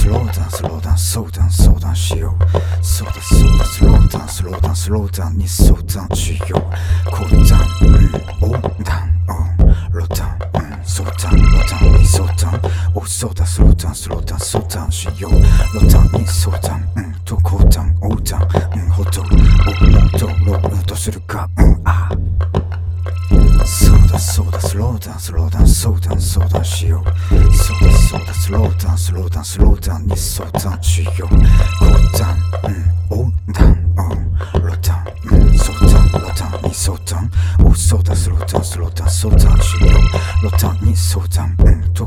slow downしよう。そうだslow downに相談しよう。コールダウン、横断、ローダウン、相談に相談。そうだslow down相談しよう。ローダウンに相談、とコーダウン、横断、ほど、ロードするか、そうだslow down相談しよう。そうだslow downに相談しよう。コーダウン、横断、ローダウン、ローダウンに相談。そうだslow down相談しよう。ローダウンに相談、